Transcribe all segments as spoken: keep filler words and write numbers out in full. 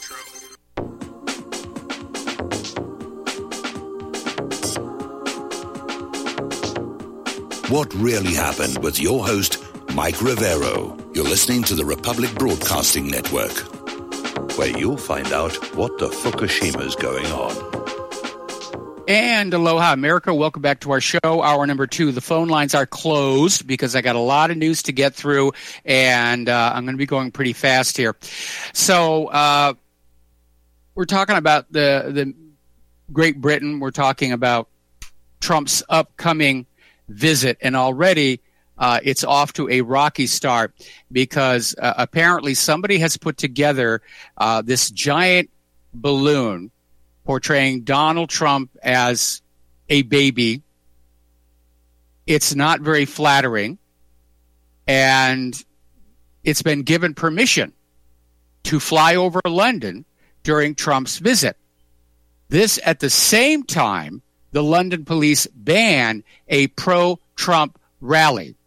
What Really Happened with your host, Mike Rivero. You're listening to the Republic Broadcasting Network, where you'll find out what the Fukushima's going on. And aloha, America. Welcome back to our show, hour number two. The phone lines are closed because I got a lot of news to get through, and uh, I'm going to be going pretty fast here. So uh, we're talking about the, the Great Britain. We're talking about Trump's upcoming visit, and already uh, it's off to a rocky start because uh, apparently somebody has put together uh, this giant balloon portraying Donald Trump as a baby. It's not very flattering, and it's been given permission to fly over London during Trump's visit. This at the same time the London police ban a pro-Trump rally.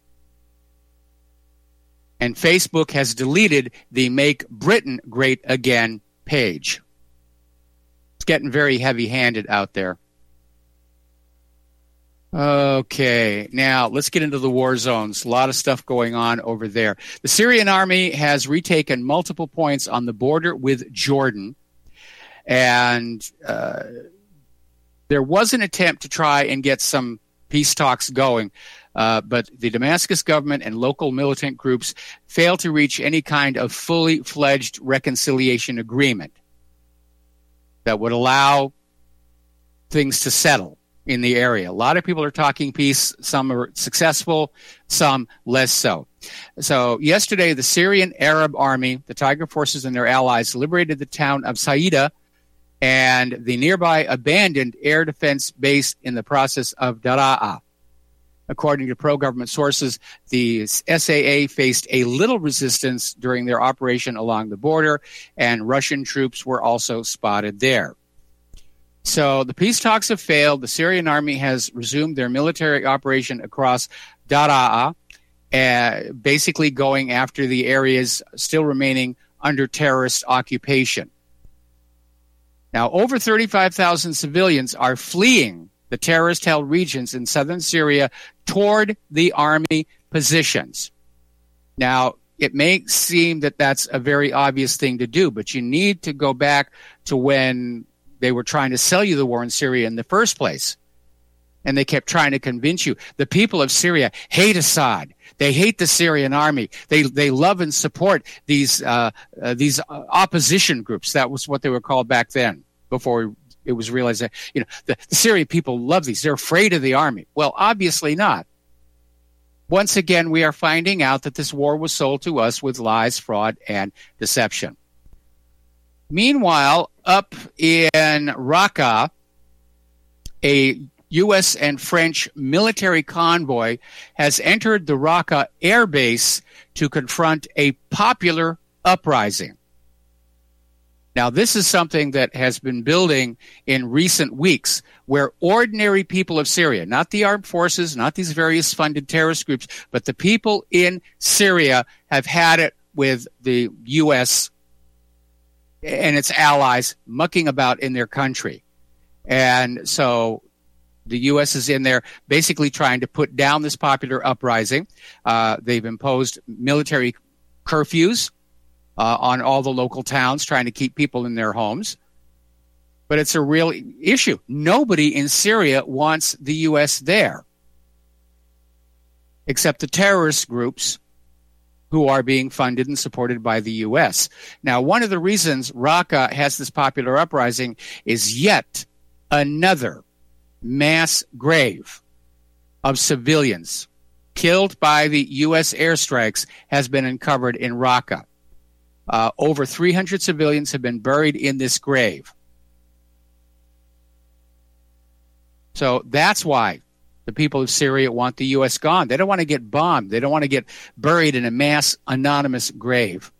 And Facebook has deleted the Make Britain Great Again page. It's getting very heavy-handed out there. Okay, now let's get into the war zones. A lot of stuff going on over there. The Syrian army has retaken multiple points on the border with Jordan, and uh, there was an attempt to try and get some peace talks going, uh, but the Damascus government and local militant groups failed to reach any kind of fully fledged reconciliation agreement that would allow things to settle in the area. A lot of people are talking peace. Some are successful, some less so. So yesterday, the Syrian Arab Army, the Tiger forces and their allies, liberated the town of Saida and the nearby abandoned air defense base in the process of Daraa. According to pro-government sources, the S A A faced a little resistance during their operation along the border, and Russian troops were also spotted there. So the peace talks have failed. The Syrian army has resumed their military operation across Daraa, uh, basically going after the areas still remaining under terrorist occupation. Now, over thirty-five thousand civilians are fleeing the terrorist-held regions in southern Syria toward the army positions. Now, it may seem that that's a very obvious thing to do, but you need to go back to when they were trying to sell you the war in Syria in the first place. And they kept trying to convince you. The people of Syria hate Assad. They hate the Syrian army. They they love and support these uh, uh, these opposition groups. That was what they were called back then, before it was realized that, you know, the, the Syrian people love these. They're afraid of the army. Well, obviously not. Once again, we are finding out that this war was sold to us with lies, fraud, and deception. Meanwhile, up in Raqqa, a U S and French military convoy has entered the Raqqa air base to confront a popular uprising. Now, this is something that has been building in recent weeks, where ordinary people of Syria, not the armed forces, not these various funded terrorist groups, but the people in Syria have had it with the U S and its allies mucking about in their country. And so the U S is in there basically trying to put down this popular uprising. Uh, they've imposed military curfews uh, on all the local towns, trying to keep people in their homes. But it's a real issue. Nobody in Syria wants the U S there, except the terrorist groups who are being funded and supported by the U S. Now, one of the reasons Raqqa has this popular uprising is yet another mass grave of civilians killed by the U S airstrikes has been uncovered in Raqqa. Uh, over three hundred civilians have been buried in this grave. So that's why the people of Syria want the U S gone. They don't want to get bombed. They don't want to get buried in a mass anonymous grave.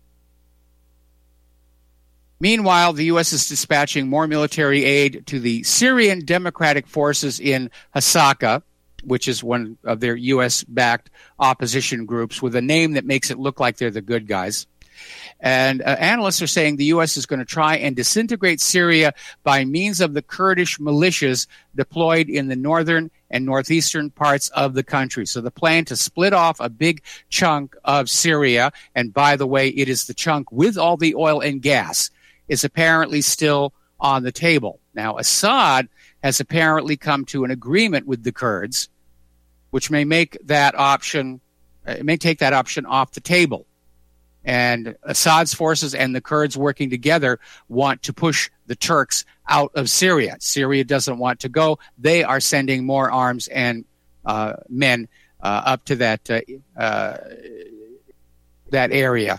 Meanwhile, the U S is dispatching more military aid to the Syrian Democratic Forces in Hasaka, which is one of their U S-backed opposition groups with a name that makes it look like they're the good guys. And uh, analysts are saying the U S is going to try and disintegrate Syria by means of the Kurdish militias deployed in the northern and northeastern parts of the country. So the plan to split off a big chunk of Syria, and by the way, it is the chunk with all the oil and gas, is apparently still on the table. Now, Assad has apparently come to an agreement with the Kurds, which may make that option, it may take that option off the table. And Assad's forces and the Kurds working together want to push the Turks out of Syria. Syria doesn't want to go. They are sending more arms and uh, men uh, up to that uh, uh, that area.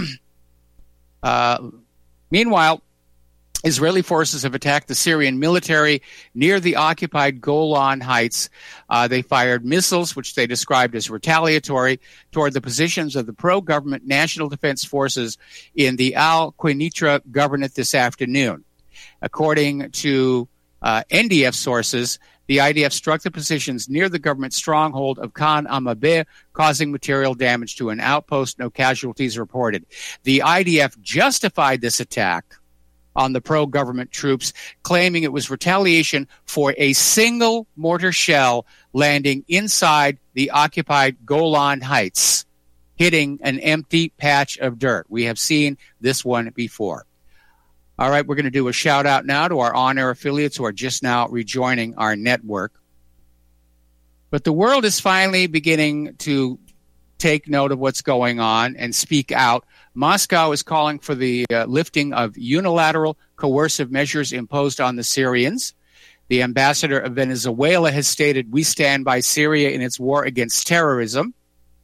uh, meanwhile, Israeli forces have attacked the Syrian military near the occupied Golan Heights. Uh, they fired missiles, which they described as retaliatory, toward the positions of the pro-government National Defense Forces in the Al-Quneitra governorate this afternoon. According to uh, N D F sources, the I D F struck the positions near the government stronghold of Khan Amabeh, causing material damage to an outpost. No casualties reported. The I D F justified this attack on the pro-government troops, claiming it was retaliation for a single mortar shell landing inside the occupied Golan Heights, hitting an empty patch of dirt. We have seen this one before. All right, we're going to do a shout-out now to our on-air affiliates who are just now rejoining our network. But the world is finally beginning to take note of what's going on and speak out. Moscow is calling for the uh, lifting of unilateral coercive measures imposed on the Syrians. The ambassador of Venezuela has stated, "We stand by Syria in its war against terrorism."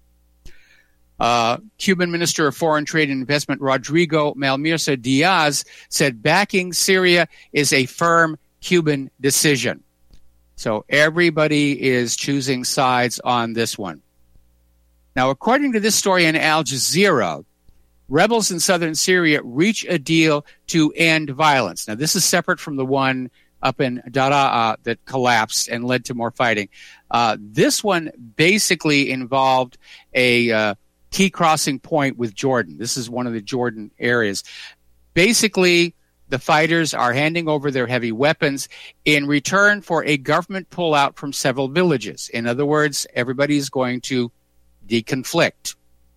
Uh, Cuban Minister of Foreign Trade and Investment Rodrigo Malmirza Diaz said backing Syria is a firm Cuban decision. So everybody is choosing sides on this one. Now, according to this story in Al Jazeera, rebels in southern Syria reach a deal to end violence. Now, this is separate from the one up in Daraa that collapsed and led to more fighting. Uh, this one basically involved a uh, key crossing point with Jordan. This is one of the Jordan areas. Basically, the fighters are handing over their heavy weapons in return for a government pullout from several villages. In other words, everybody is going to deconflict.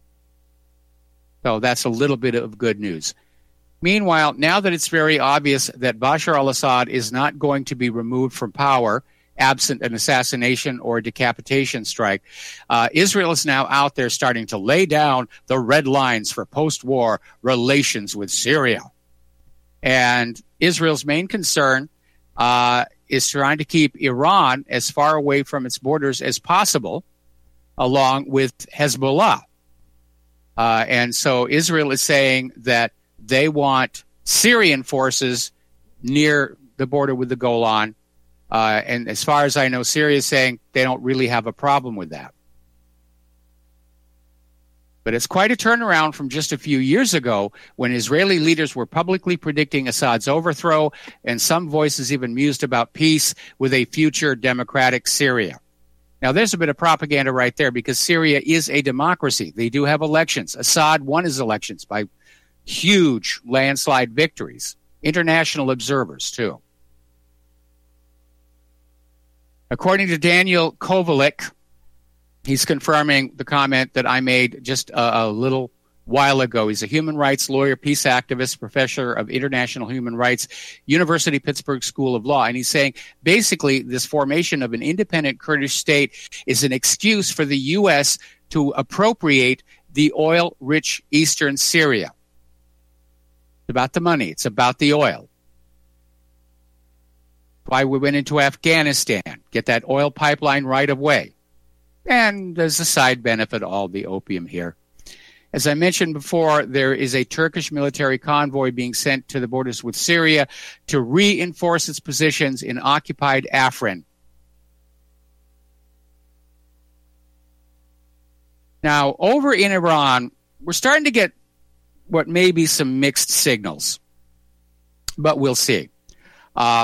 So that's a little bit of good news. Meanwhile, now that it's very obvious that Bashar al-Assad is not going to be removed from power, absent an assassination or decapitation strike, uh, Israel is now out there starting to lay down the red lines for post-war relations with Syria. And Israel's main concern uh, is trying to keep Iran as far away from its borders as possible, along with Hezbollah. Uh, and so Israel is saying that they want Syrian forces near the border with the Golan. Uh, and as far as I know, Syria is saying they don't really have a problem with that. But it's quite a turnaround from just a few years ago when Israeli leaders were publicly predicting Assad's overthrow, and some voices even mused about peace with a future democratic Syria. Now, there's a bit of propaganda right there because Syria is a democracy. They do have elections. Assad won his elections by huge landslide victories. International observers, too. According to Daniel Kovalik, he's confirming the comment that I made just a, a little while ago. He's a human rights lawyer, peace activist, professor of international human rights, University Pittsburgh School of Law. And he's saying basically this formation of an independent Kurdish state is an excuse for the U S to appropriate the oil-rich eastern Syria. It's about the money. It's about the oil. Why we went into Afghanistan, get that oil pipeline right away. And there's a side benefit, all the opium here. As I mentioned before, there is a Turkish military convoy being sent to the borders with Syria to reinforce its positions in occupied Afrin. Now, over in Iran, we're starting to get what may be some mixed signals, but we'll see. Uh,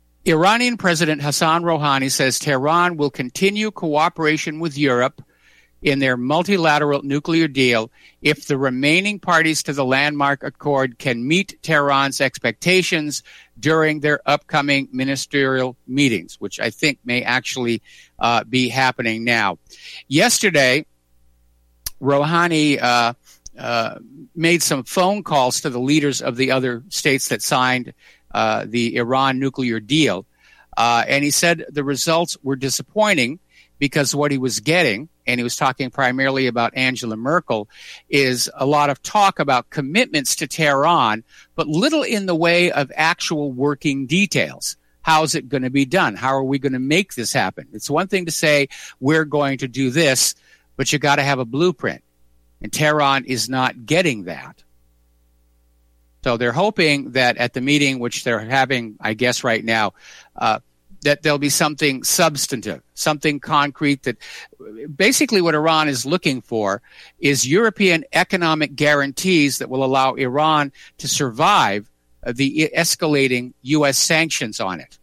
Iranian President Hassan Rouhani says Tehran will continue cooperation with Europe in their multilateral nuclear deal if the remaining parties to the landmark accord can meet Tehran's expectations during their upcoming ministerial meetings, which I think may actually uh, be happening now. Yesterday, Rouhani uh, uh, made some phone calls to the leaders of the other states that signed uh, the Iran nuclear deal, uh, and he said the results were disappointing because what he was getting, and he was talking primarily about Angela Merkel, is a lot of talk about commitments to Tehran, but little in the way of actual working details. How is it going to be done? How are we going to make this happen? It's one thing to say, we're going to do this, but you got to have a blueprint. And Tehran is not getting that. So they're hoping that at the meeting, which they're having, I guess, right now, uh, that there'll be something substantive, something concrete that basically what Iran is looking for is European economic guarantees that will allow Iran to survive the escalating U S sanctions on it.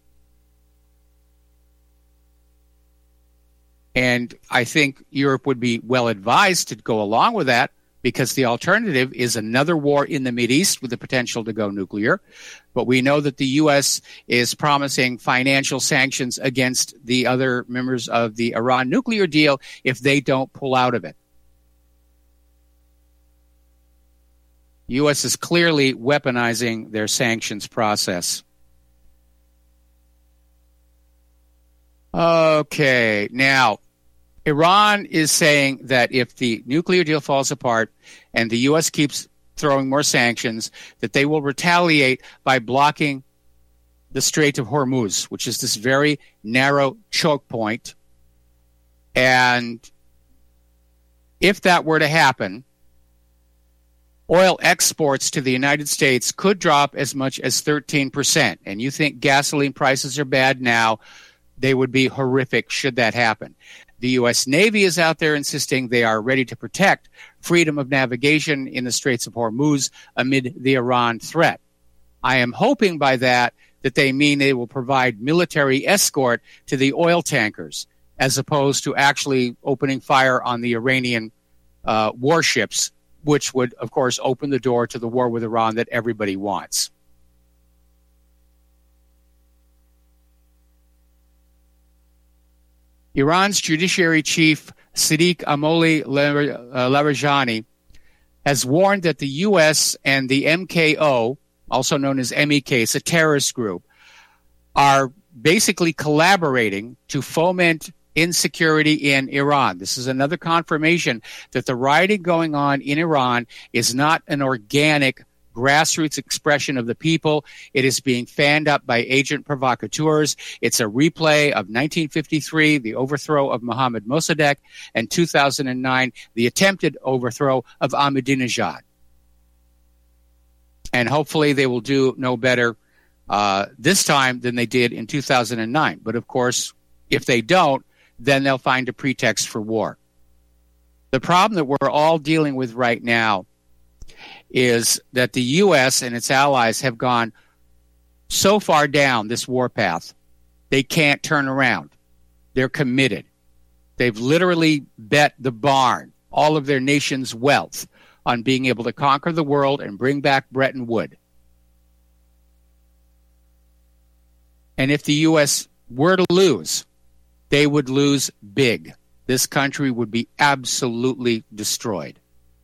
And I think Europe would be well advised to go along with that, because the alternative is another war in the Mideast with the potential to go nuclear. But we know that the U S is promising financial sanctions against the other members of the Iran nuclear deal if they don't pull out of it. The U S is clearly weaponizing their sanctions process. Okay, now, Iran is saying that if the nuclear deal falls apart and the U S keeps throwing more sanctions, that they will retaliate by blocking the Strait of Hormuz, which is this very narrow choke point. And if that were to happen, oil exports to the United States could drop as much as thirteen percent. And you think gasoline prices are bad now, they would be horrific should that happen. The U S Navy is out there insisting they are ready to protect freedom of navigation in the Straits of Hormuz amid the Iran threat. I am hoping by that that they mean they will provide military escort to the oil tankers, as opposed to actually opening fire on the Iranian uh, warships, which would, of course, open the door to the war with Iran that everybody wants. Iran's judiciary chief, Sadiq Amoli Larijani, has warned that the U S and the M K O, also known as M E K, it's a terrorist group, are basically collaborating to foment insecurity in Iran. This is another confirmation that the rioting going on in Iran is not an organic grassroots expression of the people. It is being fanned up by agent provocateurs. It's a replay of nineteen fifty-three, the overthrow of Mohammad Mossadegh, and two thousand nine, the attempted overthrow of Ahmadinejad. And hopefully they will do no better uh, this time than they did in two thousand nine. But of course, if they don't, then they'll find a pretext for war. The problem that we're all dealing with right now is that the U S and its allies have gone so far down this warpath, they can't turn around. They're committed. They've literally bet the barn, all of their nation's wealth, on being able to conquer the world and bring back Bretton Woods. And if the U S were to lose, they would lose big. This country would be absolutely destroyed.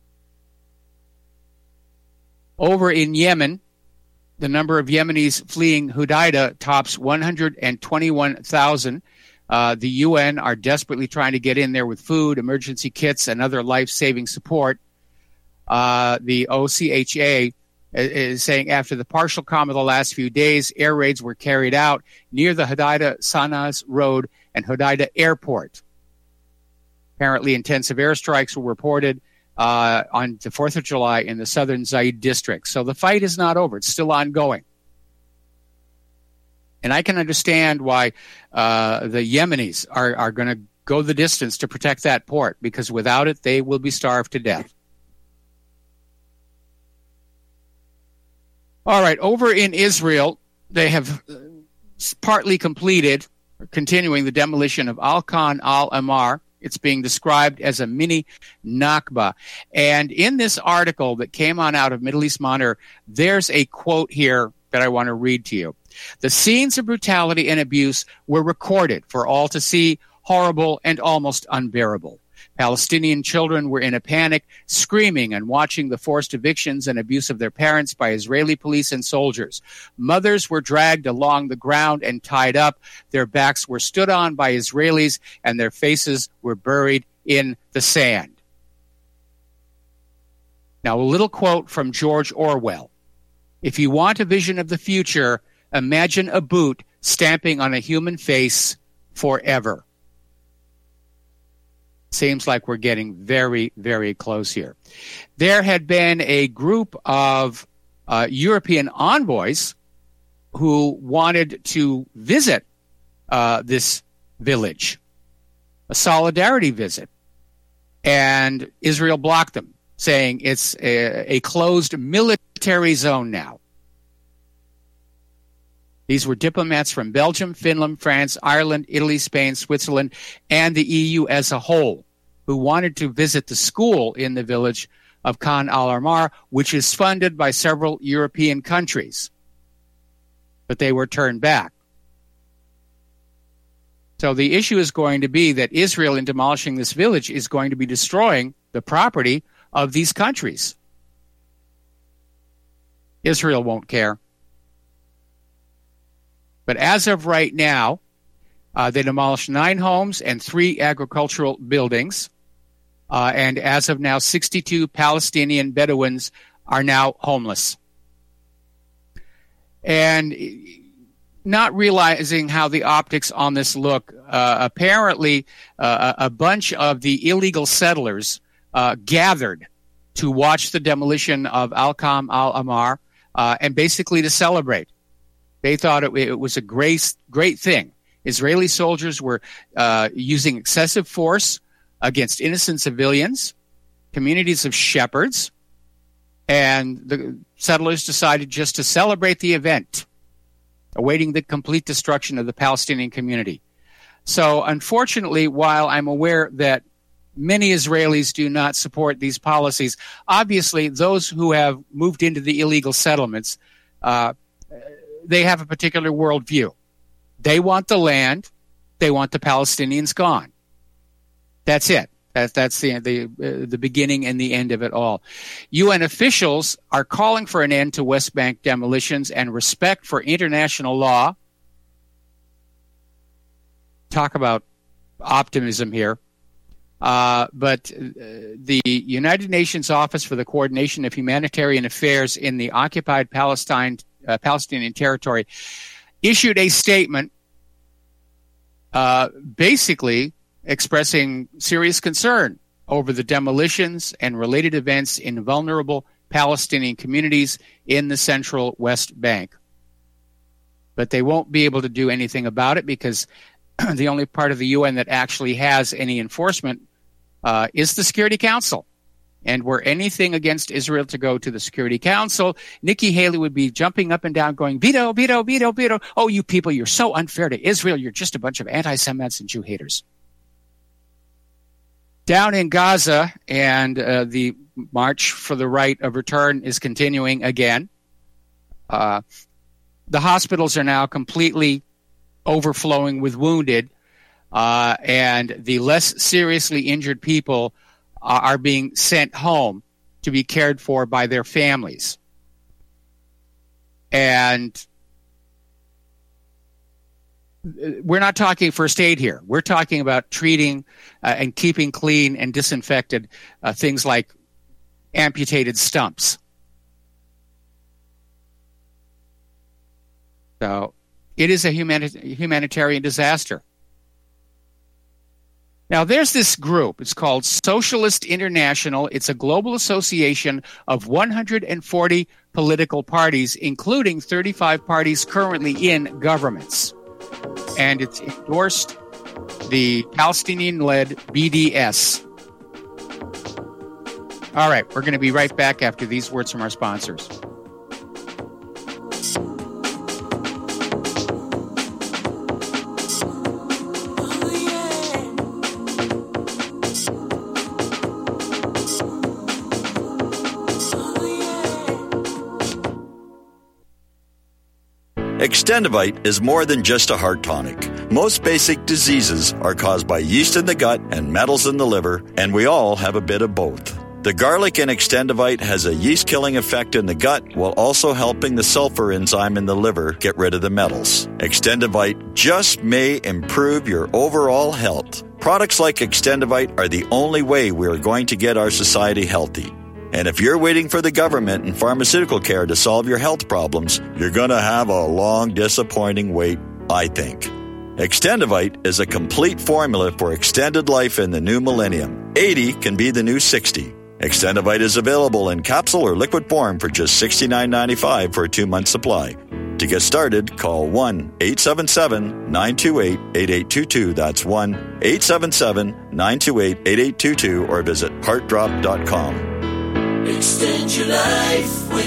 Over in Yemen, the number of Yemenis fleeing Hodeidah tops one hundred twenty-one thousand. Uh, the U N are desperately trying to get in there with food, emergency kits, and other life-saving support. Uh, the O C H A is saying after the partial calm of the last few days, air raids were carried out near the Hodeidah-Sanaz Road and Hodeidah Airport. Apparently, intensive airstrikes were reported Uh, on the fourth of July in the southern Zaid district. So the fight is not over. It's still ongoing. And I can understand why uh, the Yemenis are, are going to go the distance to protect that port, because without it, they will be starved to death. All right, over in Israel, they have partly completed, or continuing the demolition of Al-Khan al-Amar It's being described as a mini Nakba. And in this article that came on out of Middle East Monitor, there's a quote here that I want to read to you. The scenes of brutality and abuse were recorded for all to see, horrible and almost unbearable. Palestinian children were in a panic, screaming and watching the forced evictions and abuse of their parents by Israeli police and soldiers. Mothers were dragged along the ground and tied up. Their backs were stood on by Israelis, and their faces were buried in the sand. Now, a little quote from George Orwell. If you want a vision of the future, imagine a boot stamping on a human face forever. Seems like we're getting very, very close here. There had been a group of uh, European envoys who wanted to visit uh, this village, a solidarity visit, and Israel blocked them, saying it's a, a closed military zone now. These were diplomats from Belgium, Finland, France, Ireland, Italy, Spain, Switzerland, and the E U as a whole, who wanted to visit the school in the village of Khan al-Ahmar, which is funded by several European countries. But they were turned back. So the issue is going to be that Israel, in demolishing this village, is going to be destroying the property of these countries. Israel won't care. But as of right now, uh, they demolished nine homes and three agricultural buildings. Uh, and as of now, sixty-two Palestinian Bedouins are now homeless. And not realizing how the optics on this look, uh, apparently uh, a bunch of the illegal settlers uh, gathered to watch the demolition of Al-Khan al-Ahmar uh, and basically to celebrate. They thought it, it was a great, great thing. Israeli soldiers were uh, using excessive force against innocent civilians, communities of shepherds, and the settlers decided just to celebrate the event, awaiting the complete destruction of the Palestinian community. So, unfortunately, while I'm aware that many Israelis do not support these policies, obviously those who have moved into the illegal settlements, uh, they have a particular worldview. They want the land. They want the Palestinians gone. That's it. That, that's the the, uh, the beginning and the end of it all. U N officials are calling for an end to West Bank demolitions and respect for international law. Talk about optimism here. Uh, but uh, the United Nations Office for the Coordination of Humanitarian Affairs in the occupied Palestine uh, Palestinian territory issued a statement uh, basically expressing serious concern over the demolitions and related events in vulnerable Palestinian communities in the central West Bank. But they won't be able to do anything about it because the only part of the U N that actually has any enforcement uh, is the Security Council. And were anything against Israel to go to the Security Council, Nikki Haley would be jumping up and down going, veto, veto, veto, veto. Oh, you people, you're so unfair to Israel. You're just a bunch of anti-Semites and Jew haters. Down in Gaza, and uh, the march for the right of return is continuing again. Uh, the hospitals are now completely overflowing with wounded, uh, and the less seriously injured people uh, are being sent home to be cared for by their families. And we're not talking first aid here. We're talking about treating uh, and keeping clean and disinfected uh, things like amputated stumps. So it is a humani- humanitarian disaster. Now, there's this group. It's called Socialist International. It's a global association of one hundred forty political parties, including thirty-five parties currently in governments. And it's endorsed the Palestinian-led B D S. All right, we're going to be right back after these words from our sponsors. Extendivite is more than just a heart tonic. Most basic diseases are caused by yeast in the gut and metals in the liver, and we all have a bit of both. The garlic in Extendivite has a yeast-killing effect in the gut while also helping the sulfur enzyme in the liver get rid of the metals. Extendivite just may improve your overall health. Products like Extendivite are the only way we are going to get our society healthy. And if you're waiting for the government and pharmaceutical care to solve your health problems, you're going to have a long, disappointing wait, I think. Extendivite is a complete formula for extended life in the new millennium. eighty can be the new sixty. Extendivite is available in capsule or liquid form for just sixty-nine ninety-five for a two-month supply. To get started, call one eight seven seven, nine two eight, eight eight two two. That's one eight seven seven, nine two eight, eight eight two two or visit heart drop dot com. Extend your life with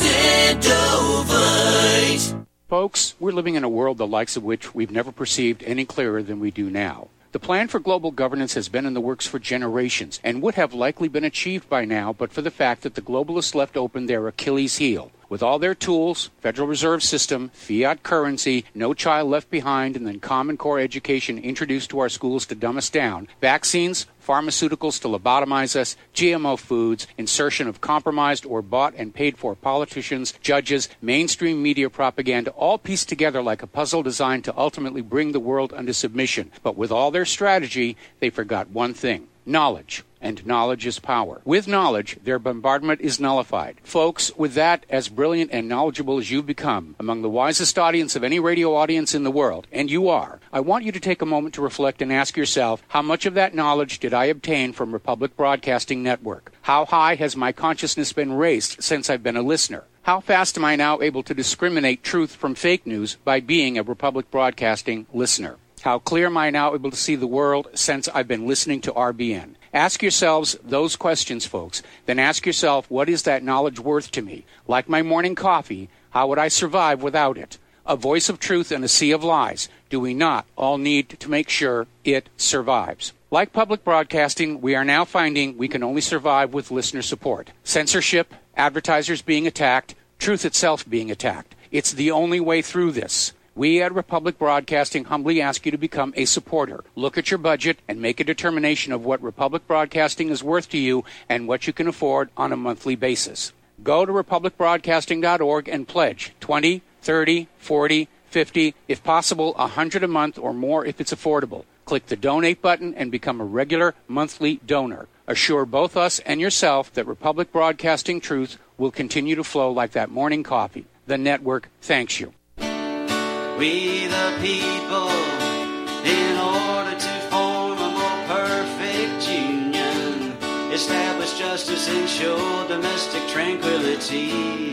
Extendovite. Folks, we're living in a world the likes of which we've never perceived any clearer than we do now. The plan for global governance has been in the works for generations and would have likely been achieved by now but for the fact that the globalists left open their Achilles heel. With all their tools, Federal Reserve System, fiat currency, no child left behind, and then Common Core education introduced to our schools to dumb us down, vaccines, pharmaceuticals to lobotomize us, G M O foods, insertion of compromised or bought and paid for politicians, judges, mainstream media propaganda, all pieced together like a puzzle designed to ultimately bring the world under submission. But with all their strategy, they forgot one thing: knowledge. And knowledge is power. With knowledge, their bombardment is nullified. Folks, with that, as brilliant and knowledgeable as you've become, among the wisest audience of any radio audience in the world, and you are, I want you to take a moment to reflect and ask yourself, how much of that knowledge did I obtain from Republic Broadcasting Network? How high has my consciousness been raised since I've been a listener? How fast am I now able to discriminate truth from fake news by being a Republic Broadcasting listener? How clear am I now able to see the world since I've been listening to R B N? Ask yourselves those questions, folks. Then ask yourself, what is that knowledge worth to me? Like my morning coffee, how would I survive without it? A voice of truth in a sea of lies. Do we not all need to make sure it survives? Like public broadcasting, we are now finding we can only survive with listener support. Censorship, advertisers being attacked, truth itself being attacked. It's the only way through this. We at Republic Broadcasting humbly ask you to become a supporter. Look at your budget and make a determination of what Republic Broadcasting is worth to you and what you can afford on a monthly basis. Go to republic broadcasting dot org and pledge twenty, thirty, forty, fifty, if possible one hundred a month or more if it's affordable. Click the donate button and become a regular monthly donor. Assure both us and yourself that Republic Broadcasting truth will continue to flow like that morning coffee. The network thanks you. We the people, in order to form a more perfect union, establish justice, ensure domestic tranquility,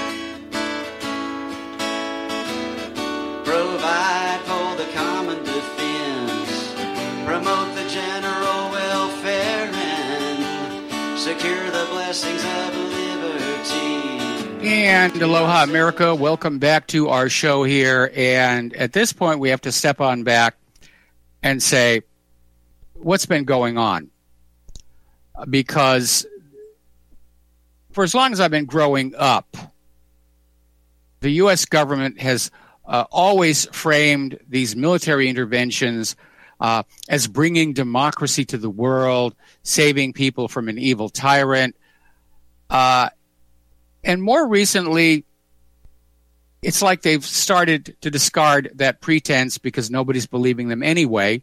provide for the common defense, promote the general welfare, and secure the blessings of liberty. And aloha, America. Welcome back to our show here. And at this point, we have to step on back and say, what's been going on? Because for as long as I've been growing up, the U S government has uh, always framed these military interventions uh, as bringing democracy to the world, saving people from an evil tyrant. Uh, And more recently, it's like they've started to discard that pretense because nobody's believing them anyway.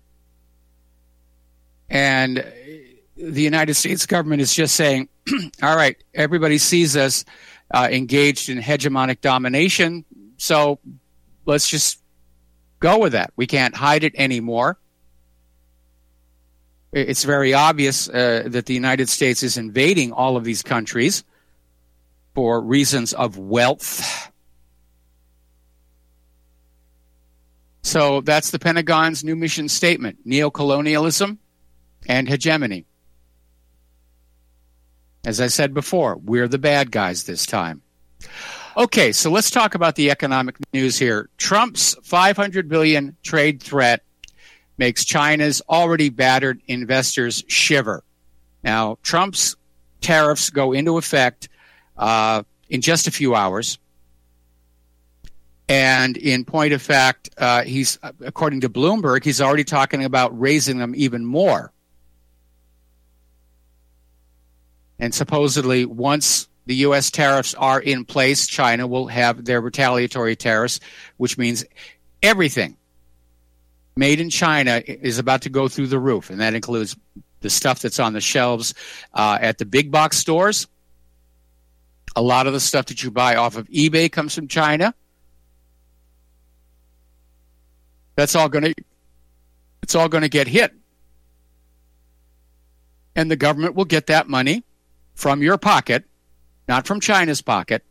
And the United States government is just saying, all right, everybody sees us uh, engaged in hegemonic domination, so let's just go with that. We can't hide it anymore. It's very obvious uh, that the United States is invading all of these countries for reasons of wealth. So that's the Pentagon's new mission statement: neocolonialism and hegemony. As I said before, we're the bad guys this time. Okay, so let's talk about the economic news here. Trump's five hundred billion dollars trade threat makes China's already battered investors shiver. Now, Trump's tariffs go into effect Uh, in just a few hours. And in point of fact, uh, he's, according to Bloomberg, he's already talking about raising them even more. And supposedly, once the U S tariffs are in place, China will have their retaliatory tariffs, which means everything made in China is about to go through the roof. And that includes the stuff that's on the shelves uh, at the big box stores. A lot of the stuff that you buy off of eBay comes from China. That's all going to it's all going to get hit. And the government will get that money from your pocket, not from China's pocket.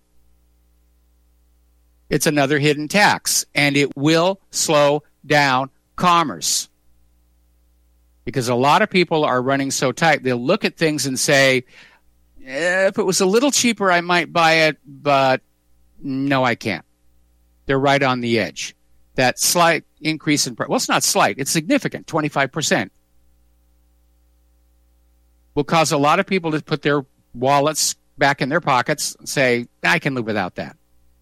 It's another hidden tax, and it will slow down commerce. Because a lot of people are running so tight, they'll look at things and say, eh, if it was a little cheaper, I might buy it, but no, I can't. They're right on the edge. That slight increase in price, well, it's not slight, it's significant, twenty-five percent, will cause a lot of people to put their wallets back in their pockets and say, I can live without that.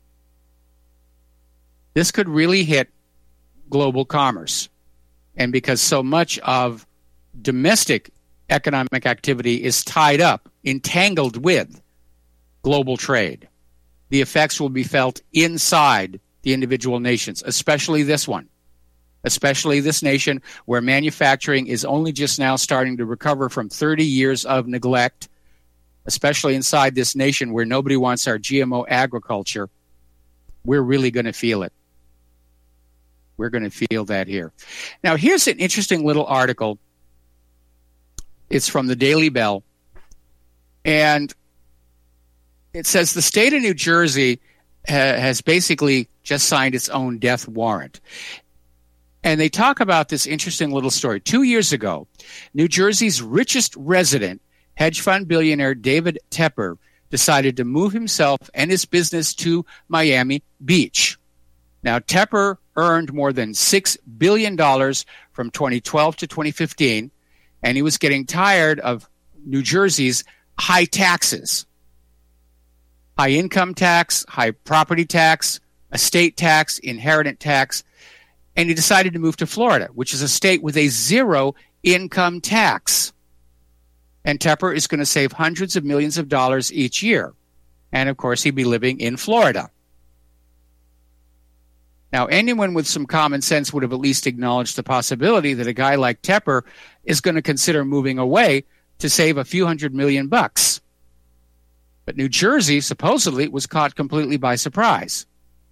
This could really hit global commerce. And because so much of domestic economic activity is tied up, entangled with global trade, the effects will be felt inside the individual nations, especially this one, especially this nation where manufacturing is only just now starting to recover from thirty years of neglect, especially inside this nation where nobody wants our G M O agriculture. We're really going to feel it. We're going to feel that here. Now, here's an interesting little article. It's from the Daily Bell. And it says the state of New Jersey ha- has basically just signed its own death warrant. And they talk about this interesting little story. Two years ago, New Jersey's richest resident, hedge fund billionaire David Tepper, decided to move himself and his business to Miami Beach. Now, Tepper earned more than six billion dollars from twenty twelve to twenty fifteen, and he was getting tired of New Jersey's high taxes. High income tax, high property tax, estate tax, inheritance tax, and he decided to move to Florida, which is a state with a zero income tax. And Tepper is going to save hundreds of millions of dollars each year. And, of course, he'd be living in Florida. Now, anyone with some common sense would have at least acknowledged the possibility that a guy like Tepper is going to consider moving away to save a few hundred million bucks. But New Jersey, supposedly, was caught completely by surprise.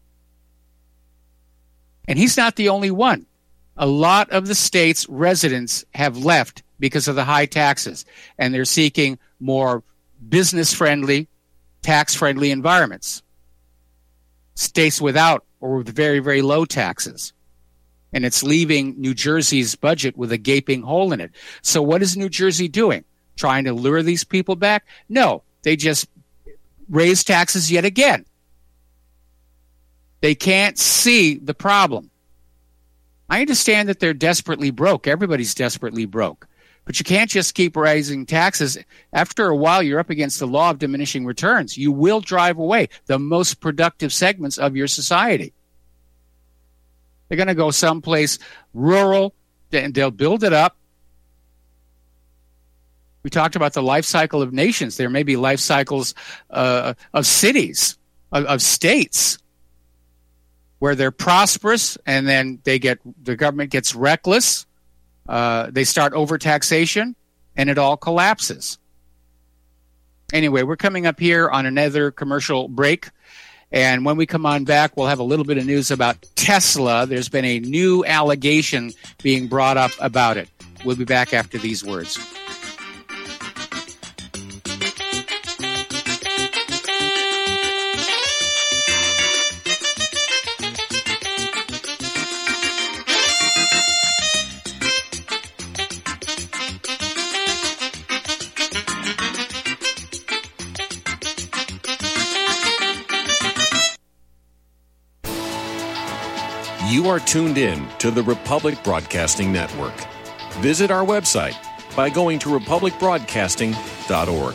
And he's not the only one. A lot of the state's residents have left because of the high taxes, and they're seeking more business-friendly, tax-friendly environments. States without or with very, very low taxes. And it's leaving New Jersey's budget with a gaping hole in it. So what is New Jersey doing? Trying to lure these people back? No, they just raise taxes yet again. They can't see the problem. I understand that they're desperately broke. Everybody's desperately broke. But you can't just keep raising taxes. After a while, you're up against the law of diminishing returns. You will drive away the most productive segments of your society. They're going to go someplace rural, and they'll build it up. We talked about the life cycle of nations. There may be life cycles uh, of cities, of, of states, where they're prosperous, and then they get the government gets reckless. Uh, they start overtaxation, and it all collapses. Anyway, we're coming up here on another commercial break. And when we come on back, we'll have a little bit of news about Tesla. There's been a new allegation being brought up about it. We'll be back after these words. You are tuned in to the Republic Broadcasting Network. Visit our website by going to republic broadcasting dot org.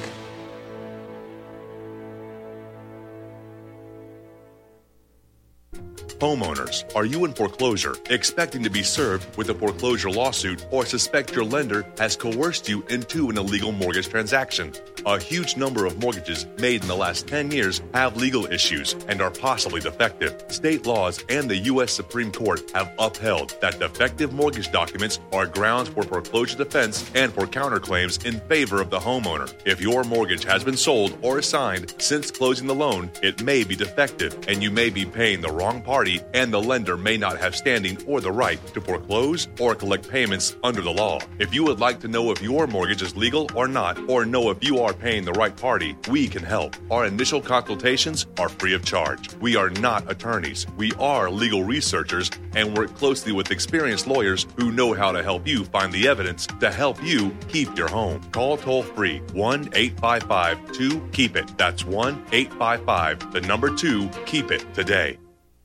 Homeowners, are you in foreclosure, expecting to be served with a foreclosure lawsuit, or suspect your lender has coerced you into an illegal mortgage transaction? A huge number of mortgages made in the last ten years have legal issues and are possibly defective. State laws and the U S Supreme Court have upheld that defective mortgage documents are grounds for foreclosure defense and for counterclaims in favor of the homeowner. If your mortgage has been sold or assigned since closing the loan, it may be defective and you may be paying the wrong party, and the lender may not have standing or the right to foreclose or collect payments under the law. If you would like to know if your mortgage is legal or not, or know if you are paying the right party, we can help. Our initial consultations are free of charge. We are not attorneys. We are legal researchers and work closely with experienced lawyers who know how to help you find the evidence to help you keep your home. Call toll free one eight five five two keep it. That's one eight five five, the number two, keep it today.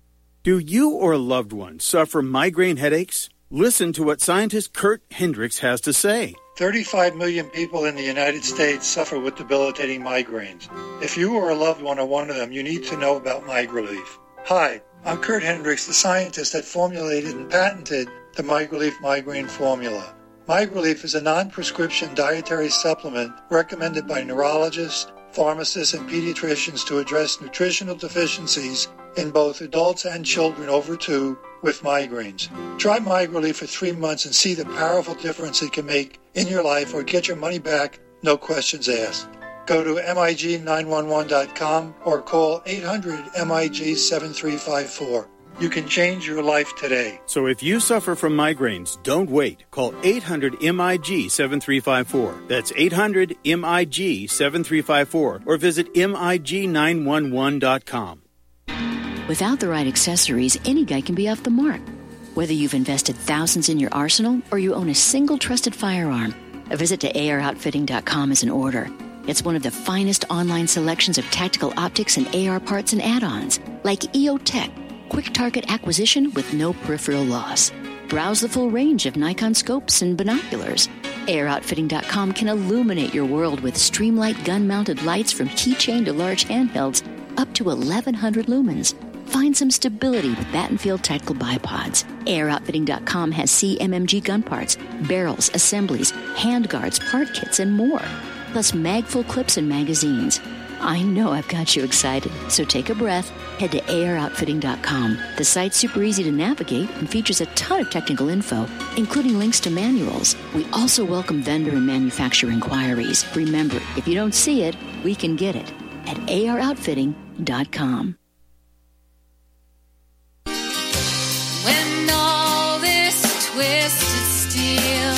Do you or a loved one suffer migraine headaches? Listen to what scientist Kurt Hendricks has to say. thirty-five million people in the United States suffer with debilitating migraines. If you or a loved one are one of them, you need to know about MigraLief. Hi, I'm Kurt Hendricks, the scientist that formulated and patented the MigraLief migraine formula. MigraLief is a non-prescription dietary supplement recommended by neurologists, pharmacists, and pediatricians to address nutritional deficiencies in both adults and children over two with migraines. Try MigraLief for three months and see the powerful difference it can make in your life, or get your money back, no questions asked. Go to M I G nine one one dot com or call eight hundred M I G seven three five four. You can change your life today. So if you suffer from migraines, don't wait. Call eight hundred M I G seven three five four. That's eight hundred M I G seven three five four, or visit M I G nine one one dot com. Without the right accessories, any guy can be off the mark. Whether you've invested thousands in your arsenal or you own a single trusted firearm, a visit to A R outfitting dot com is in order. It's one of the finest online selections of tactical optics and A R parts and add-ons, like E O Tech, quick target acquisition with no peripheral loss. Browse the full range of Nikon scopes and binoculars. A R outfitting dot com can illuminate your world with Streamlight gun-mounted lights from keychain to large handhelds up to eleven hundred lumens. Find some stability with Battenfield Tactical Bipods. A R outfitting dot com has C M M G gun parts, barrels, assemblies, handguards, part kits, and more. Plus mag-full clips and magazines. I know I've got you excited, so take a breath. Head to A R outfitting dot com. The site's super easy to navigate and features a ton of technical info, including links to manuals. We also welcome vendor and manufacturer inquiries. Remember, if you don't see it, we can get it at A R outfitting dot com. When all this twisted steel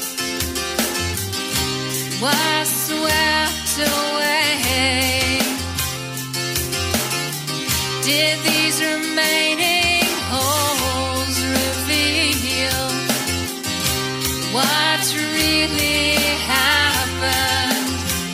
was swept away, did these remaining holes reveal what really happened?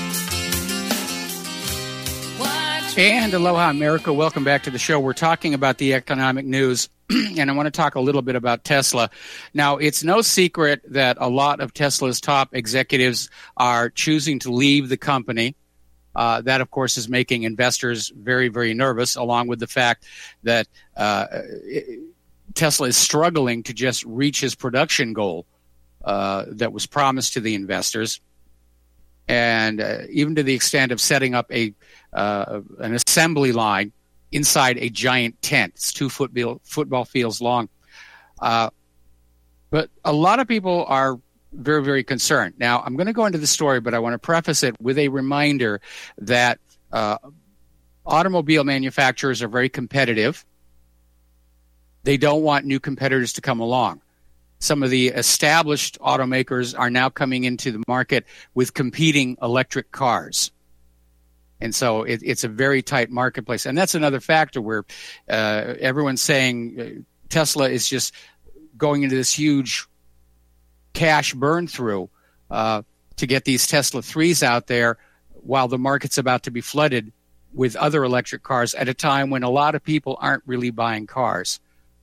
What And aloha, America. Welcome back to the show. We're talking about the economic news, and I want to talk a little bit about Tesla. Now, it's no secret that a lot of Tesla's top executives are choosing to leave the company. Uh, that, of course, is making investors very, very nervous, along with the fact that uh, Tesla is struggling to just reach his production goal uh, that was promised to the investors, and uh, even to the extent of setting up a uh, an assembly line inside a giant tent. It's two football, football fields long. Uh, but a lot of people are very, very concerned. Now, I'm going to go into the story, but I want to preface it with a reminder that uh, automobile manufacturers are very competitive. They don't want new competitors to come along. Some of the established automakers are now coming into the market with competing electric cars. And so it, it's a very tight marketplace. And that's another factor where uh, everyone's saying Tesla is just going into this huge cash burn through uh, to get these Tesla threes out there while the market's about to be flooded with other electric cars at a time when a lot of people aren't really buying cars.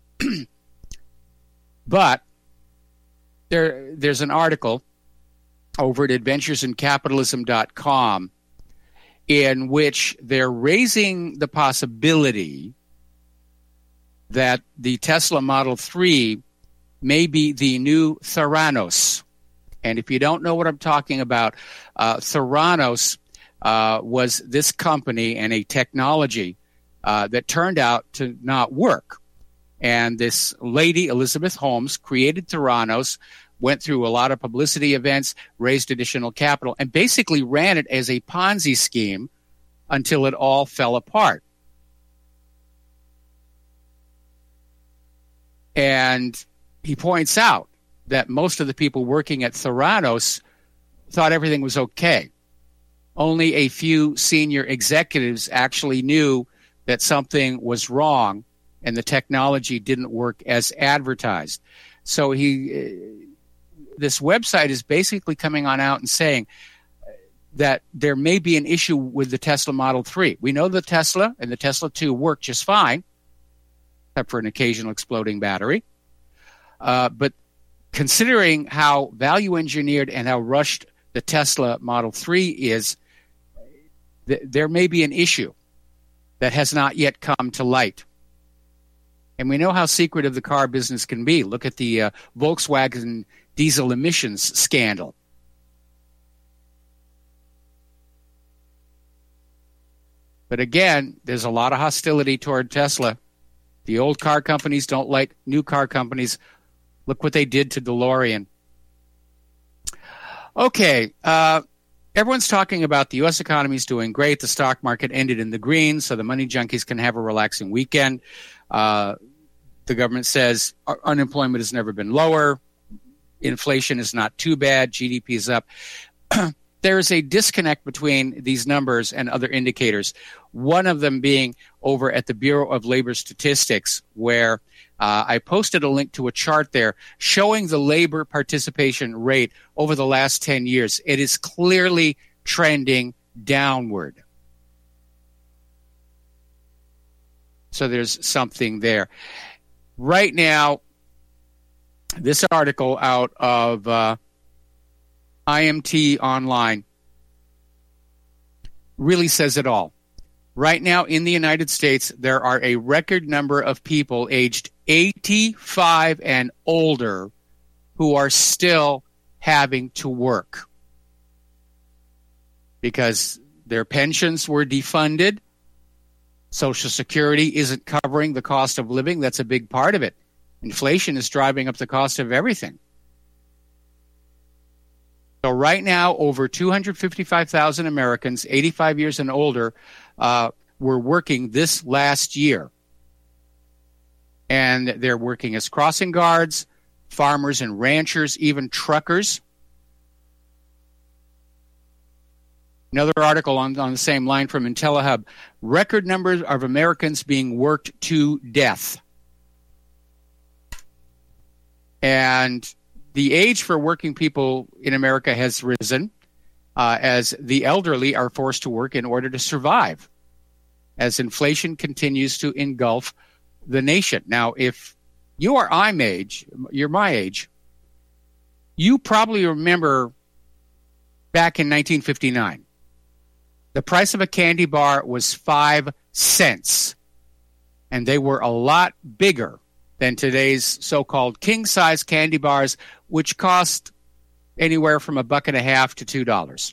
But there, there's an article over at adventures in capitalism dot com in which they're raising the possibility that the Tesla Model three may be the new Theranos. And if you don't know what I'm talking about, uh, Theranos uh, was this company and a technology uh, that turned out to not work. And this lady, Elizabeth Holmes, created Theranos, went through a lot of publicity events, raised additional capital, and basically ran it as a Ponzi scheme until it all fell apart. And he points out that most of the people working at Theranos thought everything was okay. Only a few senior executives actually knew that something was wrong and the technology didn't work as advertised. So he, this website is basically coming on out and saying that there may be an issue with the Tesla Model three. We know the Tesla and the Tesla two work just fine, except for an occasional exploding battery. Uh, but considering how value engineered and how rushed the Tesla Model three is, th- there may be an issue that has not yet come to light. And we know how secretive the car business can be. Look at the uh, Volkswagen diesel emissions scandal. But again, there's a lot of hostility toward Tesla. The old car companies don't like new car companies. Look what they did to DeLorean. Okay, uh, everyone's talking about the U S economy is doing great. The stock market ended in the green, so the money junkies can have a relaxing weekend. Uh, the government says unemployment has never been lower. Inflation is not too bad. G D P is up. There is a disconnect between these numbers and other indicators. One of them being over at the Bureau of Labor Statistics, where uh, I posted a link to a chart there showing the labor participation rate over the last ten years. It is clearly trending downward. So there's something there. Right now, this article out of uh, I M T Online really says it all. Right now in the United States, there are a record number of people aged eighty-five and older who are still having to work because their pensions were defunded. Social Security isn't covering the cost of living. That's a big part of it. Inflation is driving up the cost of everything. So right now, over two hundred fifty-five thousand Americans, eighty-five years and older, uh, were working this last year. And they're working as crossing guards, farmers and ranchers, even truckers. Another article on, on the same line from IntelliHub. Record numbers of Americans being worked to death. And the age for working people in America has risen uh, as the elderly are forced to work in order to survive, as inflation continues to engulf the nation. Now, if you are I'm age, you're my age, you probably remember back in nineteen fifty-nine. The price of a candy bar was five cents, and they were a lot bigger than today's so-called king-size candy bars, which cost anywhere from a buck and a half to two dollars.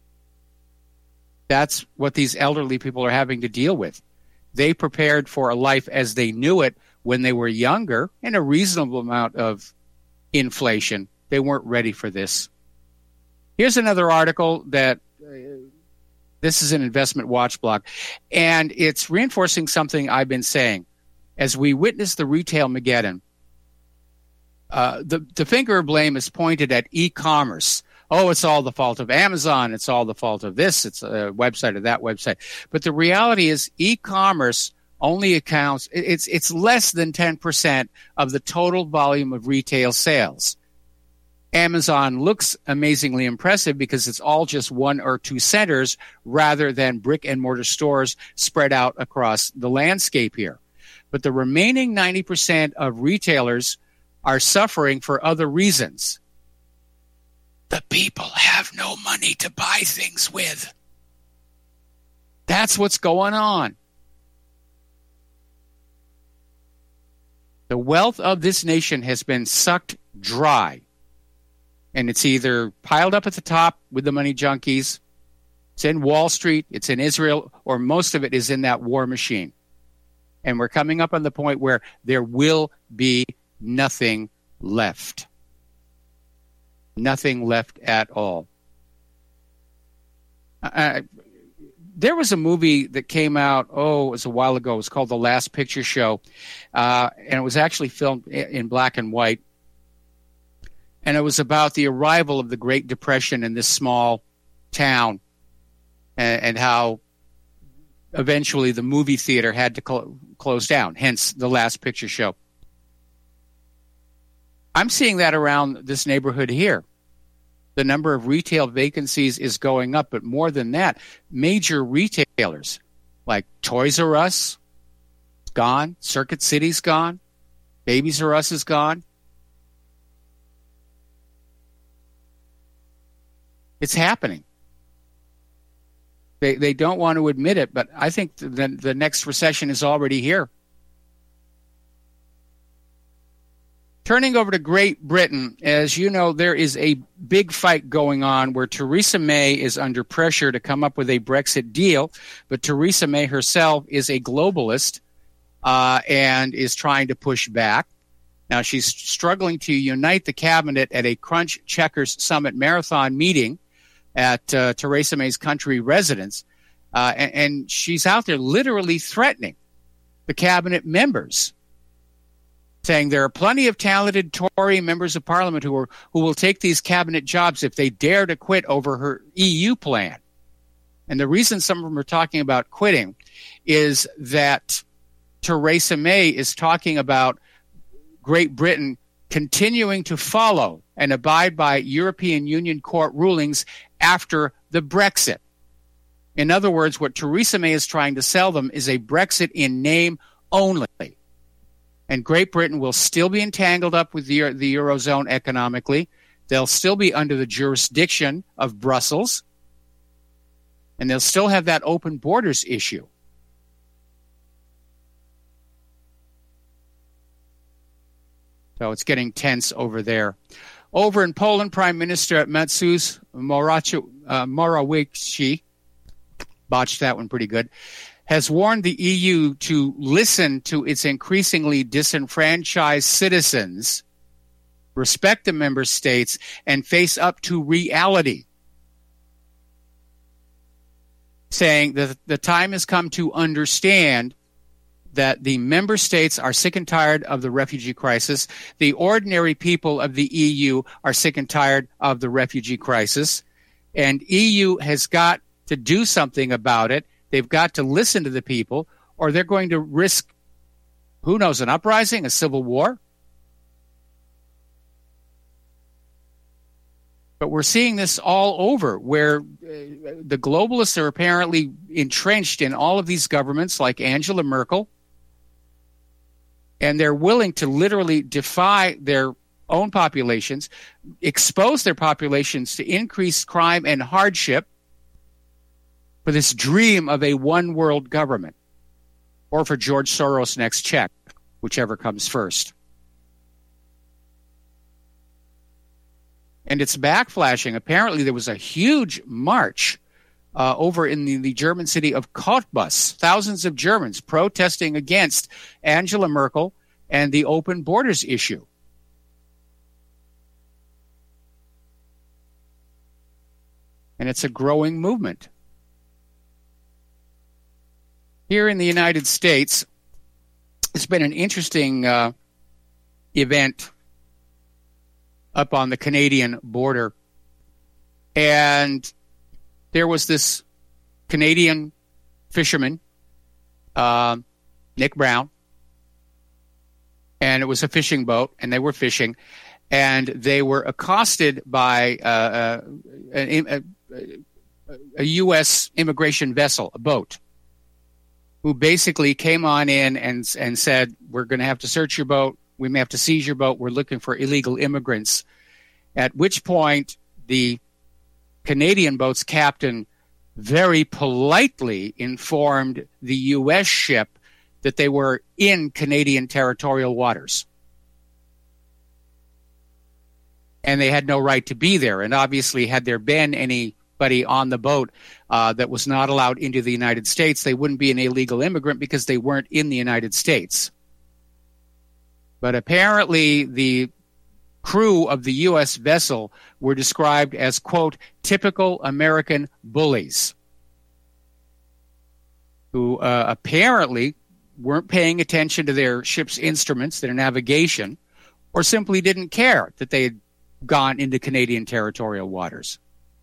That's what these elderly people are having to deal with. They prepared for a life as they knew it when they were younger, and a reasonable amount of inflation. They weren't ready for this. Here's another article that uh, this is an Investment Watch blog, and it's reinforcing something I've been saying. As we witness the retail Mageddon, uh, the, the finger of blame is pointed at e-commerce. Oh, it's all the fault of Amazon. It's all the fault of this. It's a website or that website. But the reality is e-commerce only accounts, it's, it's less than ten percent of the total volume of retail sales. Amazon looks amazingly impressive because it's all just one or two centers rather than brick and mortar stores spread out across the landscape here. But the remaining ninety percent of retailers are suffering for other reasons. The people have no money to buy things with. That's what's going on. The wealth of this nation has been sucked dry. And it's either piled up at the top with the money junkies, it's in Wall Street, it's in Israel, or most of it is in that war machine. And we're coming up on the point where there will be nothing left. Nothing left at all. Uh, there was a movie that came out, oh, it was a while ago. It was called The Last Picture Show. Uh, and it was actually filmed in black and white. And it was about the arrival of the Great Depression in this small town and, and how eventually the movie theater had to cl- close down, hence The Last Picture Show. I'm seeing that around this neighborhood here. The number of retail vacancies is going up, but more than that, major retailers like Toys R Us, gone, Circuit City's gone, Babies R Us is gone. It's happening. They they don't want to admit it, but I think the the next recession is already here. Turning over to Great Britain, as you know, there is a big fight going on where Theresa May is under pressure to come up with a Brexit deal, but Theresa May herself is a globalist uh, and is trying to push back. Now, she's struggling to unite the cabinet at a Crunch Checkers Summit Marathon meeting at uh, Theresa May's country residence, uh, and, and she's out there literally threatening the cabinet members, saying there are plenty of talented Tory members of parliament who are who will take these cabinet jobs if they dare to quit over her E U plan. And the reason some of them are talking about quitting is that Theresa May is talking about Great Britain continuing to follow and abide by European Union court rulings after the Brexit. In other words, what Theresa May is trying to sell them is a Brexit in name only. And Great Britain will still be entangled up with the, the Eurozone economically. They'll still be under the jurisdiction of Brussels. And they'll still have that open borders issue. So it's getting tense over there. Over in Poland, Prime Minister Mateusz Morawiecki, botched that one pretty good, has warned the E U to listen to its increasingly disenfranchised citizens, respect the member states, and face up to reality, saying that the time has come to understand that the member states are sick and tired of the refugee crisis. The ordinary people of the E U are sick and tired of the refugee crisis. And E U has got to do something about it. They've got to listen to the people, or they're going to risk, who knows, an uprising, a civil war. But we're seeing this all over, where uh, the globalists are apparently entrenched in all of these governments, like Angela Merkel, and they're willing to literally defy their own populations, expose their populations to increased crime and hardship for this dream of a one-world government, or for George Soros' next check, whichever comes first. And it's backflashing. Apparently there was a huge march uh, over in the, the German city of Cottbus, thousands of Germans protesting against Angela Merkel and the open borders issue. And it's a growing movement. Here in the United States, it's been an interesting uh, event up on the Canadian border. And there was this Canadian fisherman, uh, Nick Brown, and it was a fishing boat, and they were fishing, and they were accosted by uh, uh, a, a, a U S immigration vessel, a boat, who basically came on in and and said, we're going to have to search your boat. We may have to seize your boat. We're looking for illegal immigrants. At which point, the Canadian boat's captain very politely informed the U S ship that they were in Canadian territorial waters. And they had no right to be there. And obviously, had there been anybody on the boat uh, that was not allowed into the United States, they wouldn't be an illegal immigrant because they weren't in the United States. But apparently, the crew of the U S vessel were described as, quote, typical American bullies, who uh, apparently weren't paying attention to their ship's instruments, their navigation, or simply didn't care that they had gone into Canadian territorial waters.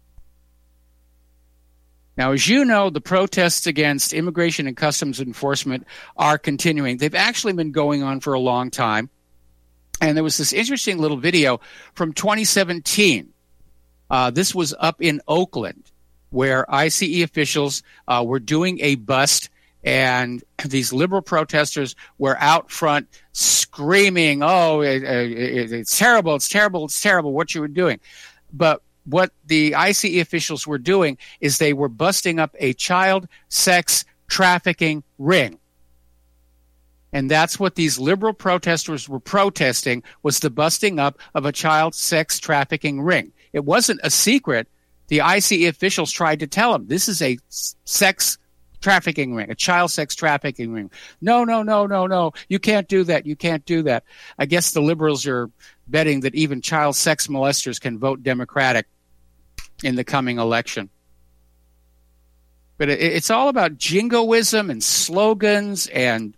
Now, as you know, the protests against immigration and customs enforcement are continuing. They've actually been going on for a long time. And there was this interesting little video from twenty seventeen. Uh, this was up in Oakland, where I C E officials uh, were doing a bust, and these liberal protesters were out front screaming, oh, it, it, it's terrible, it's terrible, it's terrible what you were doing. But what the I C E officials were doing is they were busting up a child sex trafficking ring. And that's what these liberal protesters were protesting, was the busting up of a child sex trafficking ring. It wasn't a secret. The I C E officials tried to tell them, this is a sex trafficking ring, a child sex trafficking ring. No, no, no, no, no. You can't do that. You can't do that. I guess the liberals are betting that even child sex molesters can vote Democratic in the coming election. But it, it's all about jingoism and slogans and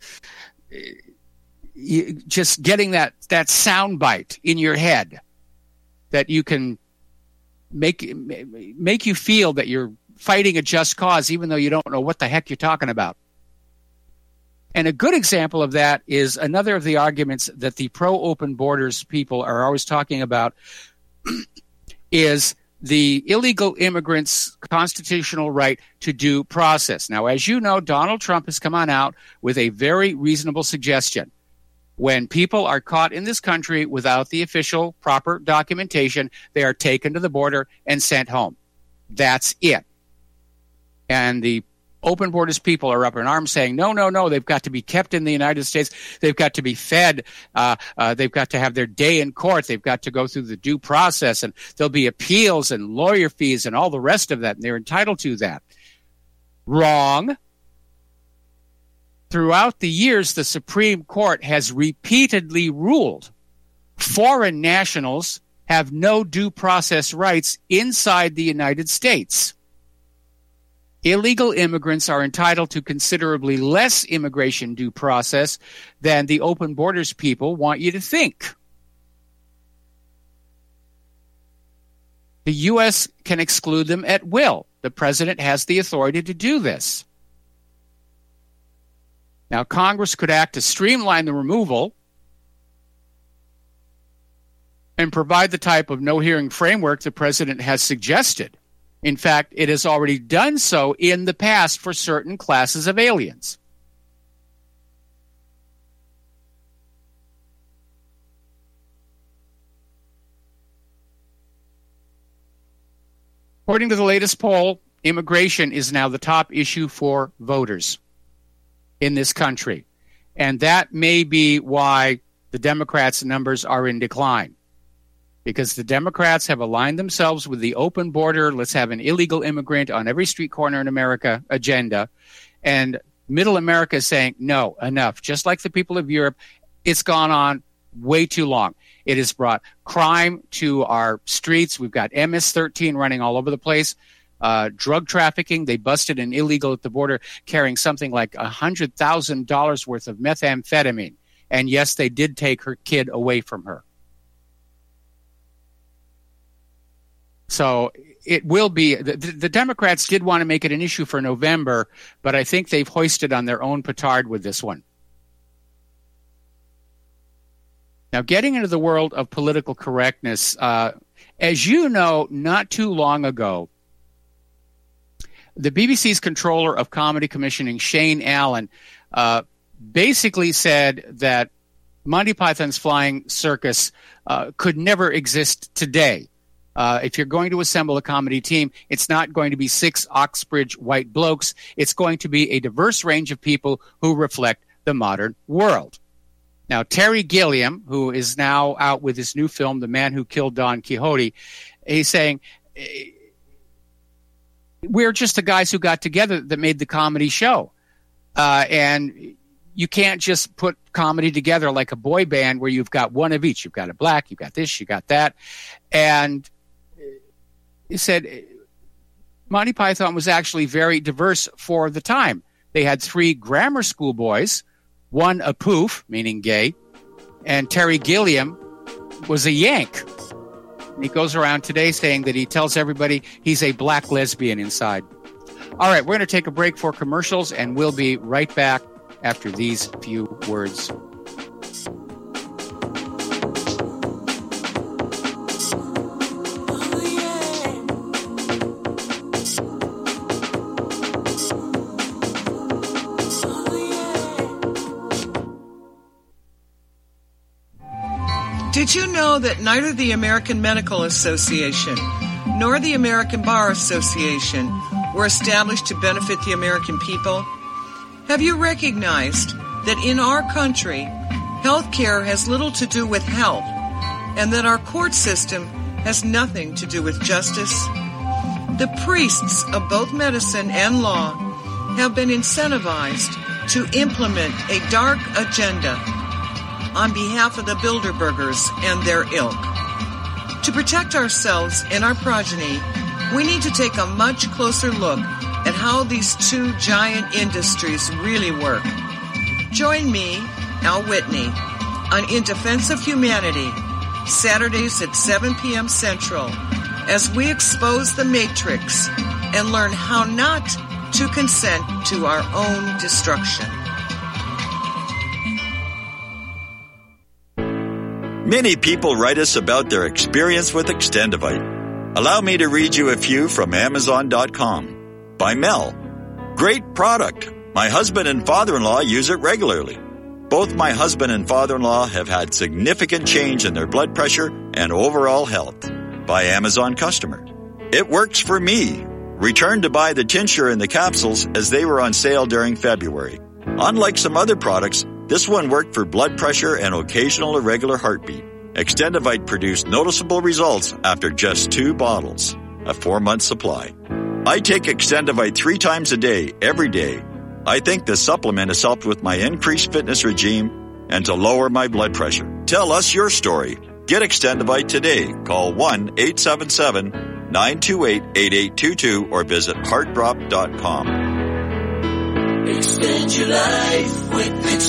just getting that, that sound bite in your head that you can make make you feel that you're fighting a just cause, even though you don't know what the heck you're talking about. And a good example of that is another of the arguments that the pro-open borders people are always talking about is the illegal immigrants' constitutional right to due process. Now, as you know, Donald Trump has come on out with a very reasonable suggestion. When people are caught in this country without the official proper documentation, they are taken to the border and sent home. That's it. And the open borders people are up in arms saying, no, no, no, they've got to be kept in the United States. They've got to be fed. Uh, uh, they've got to have their day in court. They've got to go through the due process, and there'll be appeals and lawyer fees and all the rest of that, and they're entitled to that. Wrong. Throughout the years, the Supreme Court has repeatedly ruled foreign nationals have no due process rights inside the United States. Illegal immigrants are entitled to considerably less immigration due process than the open borders people want you to think. The U S can exclude them at will. The president has the authority to do this. Now, Congress could act to streamline the removal and provide the type of no-hearing framework the president has suggested. In fact, it has already done so in the past for certain classes of aliens. According to the latest poll, immigration is now the top issue for voters in this country. And that may be why the Democrats' numbers are in decline. Because the Democrats have aligned themselves with the open border, let's have an illegal immigrant on every street corner in America agenda. And middle America is saying, no, enough. Just like the people of Europe, it's gone on way too long. It has brought crime to our streets. We've got M S thirteen running all over the place. Uh, drug trafficking. They busted an illegal at the border carrying something like one hundred thousand dollars worth of methamphetamine. And yes, they did take her kid away from her. So it will be, the, the Democrats did want to make it an issue for November, but I think they've hoisted on their own petard with this one. Now, getting into the world of political correctness, uh, as you know, not too long ago, the B B C's controller of comedy commissioning, Shane Allen, uh, basically said that Monty Python's Flying Circus uh, could never exist today. Uh, if you're going to assemble a comedy team, it's not going to be six Oxbridge white blokes. It's going to be a diverse range of people who reflect the modern world. Now, Terry Gilliam, who is now out with his new film, The Man Who Killed Don Quixote, he's saying, we're just the guys who got together that made the comedy show. Uh, and you can't just put comedy together like a boy band where you've got one of each. You've got a black, you've got this, you got that. And he said Monty Python was actually very diverse for the time. They had three grammar school boys, one a poof, meaning gay, and Terry Gilliam was a Yank. And he goes around today saying that he tells everybody he's a black lesbian inside. All right, we're going to take a break for commercials, and we'll be right back after these few words. Did you know that neither the American Medical Association nor the American Bar Association were established to benefit the American people? Have you recognized that in our country, health care has little to do with health, and that our court system has nothing to do with justice? The priests of both medicine and law have been incentivized to implement a dark agenda on behalf of the Bilderbergers and their ilk. To protect ourselves and our progeny, we need to take a much closer look at how these two giant industries really work. Join me, Al Whitney, on In Defense of Humanity, Saturdays at seven p.m. Central, as we expose the Matrix and learn how not to consent to our own destruction. Many people write us about their experience with Extendivite. Allow me to read you a few from Amazon dot com. By Mel. Great product. My husband and father-in-law use it regularly. Both my husband and father-in-law have had significant change in their blood pressure and overall health. By Amazon customer. It works for me. Returned to buy the tincture and the capsules as they were on sale during February. Unlike some other products, this one worked for blood pressure and occasional irregular heartbeat. Extendivite produced noticeable results after just two bottles, a four-month supply. I take Extendivite three times a day, every day. I think the supplement has helped with my increased fitness regime and to lower my blood pressure. Tell us your story. Get Extendivite today. Call one eight seven seven, nine two eight, eight eight two two or visit heart drop dot com. Extend your life with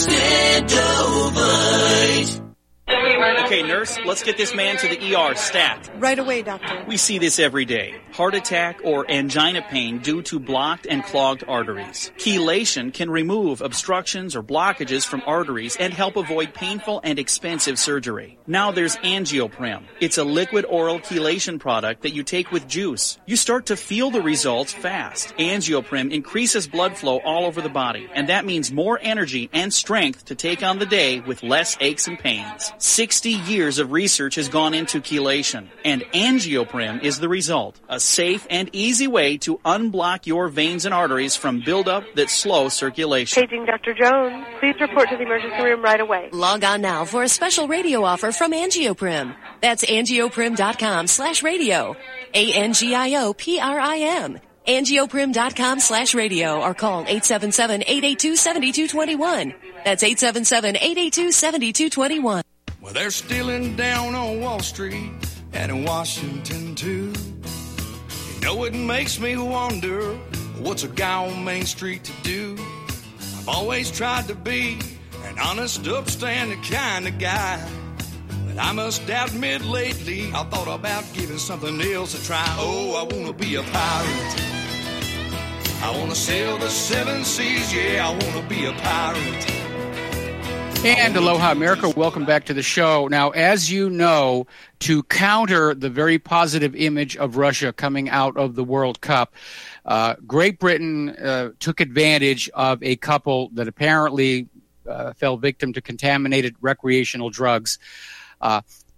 Extendovite. Okay, nurse, let's get this man to the E R stat. Right away, doctor. We see this every day. Heart attack or angina pain due to blocked and clogged arteries. Chelation can remove obstructions or blockages from arteries and help avoid painful and expensive surgery. Now there's Angioprim. It's a liquid oral chelation product that you take with juice. You start to feel the results fast. Angioprim increases blood flow all over the body, and that means more energy and strength to take on the day with less aches and pains. sixty years of research has gone into chelation, and Angioprim is the result. A safe and easy way to unblock your veins and arteries from buildup that slow circulation. Paging Doctor Jones. Please report to the emergency room right away. Log on now for a special radio offer from Angioprim. That's angioprim.com slash radio. A-N-G-I-O-P-R-I-M. Angioprim.com slash radio or call eight seven seven, eight eight two, seven two two one. That's eight seven seven, eight eight two, seven two two one. Well, they're stealing down on Wall Street and in Washington, too. You know, it makes me wonder, what's a guy on Main Street to do? I've always tried to be an honest, upstanding kind of guy. But I must admit lately, I thought about giving something else a try. Oh, I want to be a pirate. I want to sail the seven seas, yeah, I want to be a pirate. And Aloha America, welcome back to the show. Now, as you know, to counter the very positive image of Russia coming out of the World Cup, uh, Great Britain uh, took advantage of a couple that apparently uh, fell victim to contaminated recreational drugs. Uh,